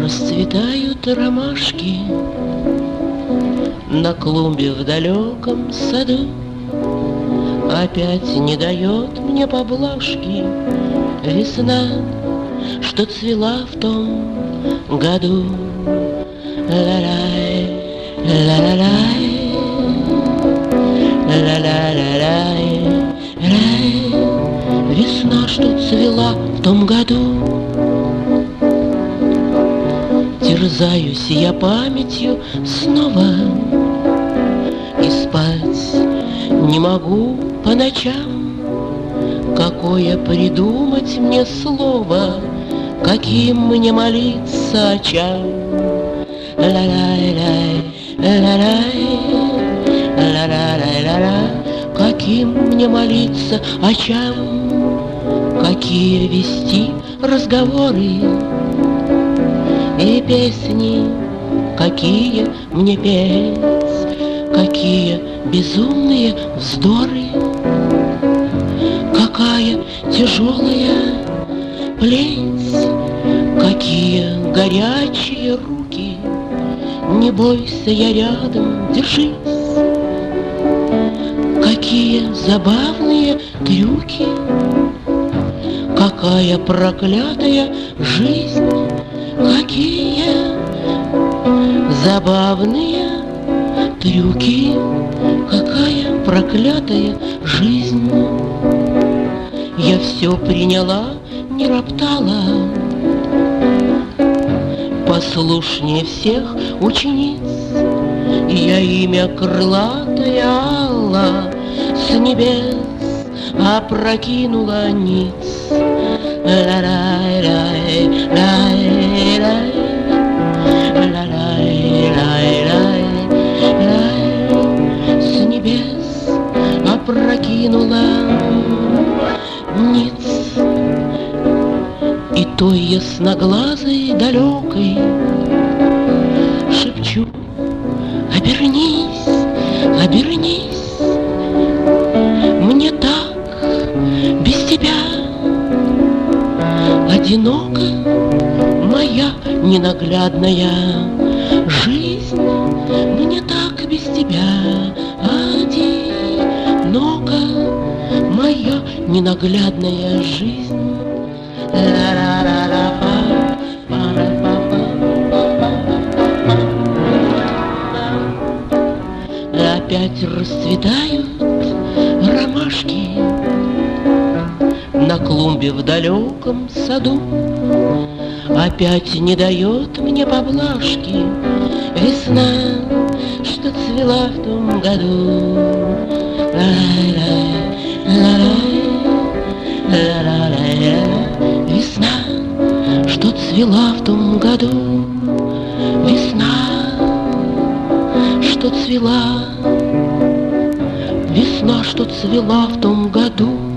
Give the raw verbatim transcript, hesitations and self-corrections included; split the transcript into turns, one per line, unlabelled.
расцветают ромашки на клумбе в далеком саду. Опять не дает мне поблажки весна, что цвела в том году. Ла-лай, ла-ла-лай, ла-ла-ла-лай, лай. Весна, что цвела в том году. Терзаюсь я памятью снова и спать не могу по ночам. Какое придумать мне слово, каким мне молиться очам? Ла-лай-лай, ла-лай, ла-лай-ла-ла. Каким мне молиться очам? Какие вести разговоры и песни, какие мне петь, какие безумные вздоры, какая тяжелая плеть, какие горячие руки. Не бойся, я рядом, держись. Какие забавные трюки, какая проклятая жизнь, какие забавные трюки, какая проклятая жизнь. Я все приняла, не роптала, послушнее всех учениц. Я имя крылатая Алла с небес опрокинула ниц. Ла-лай-лай, лай-лай, ла-лай-лай, лай-лай. С небес опрокинула ниц. И той ясноглазой далекой шепчу: обернись, обернись, мне так без тебя одинока моя ненаглядная жизнь. Мне так без тебя одинока моя ненаглядная жизнь. Опять расцветают ромашки на клумбе в далеком саду. Опять не дает мне поблажки весна, что цвела в том году. Ла-лай, ла-лай, ла-лай, весна, что цвела в том году. Весна, что цвела, весна, что цвела в том году.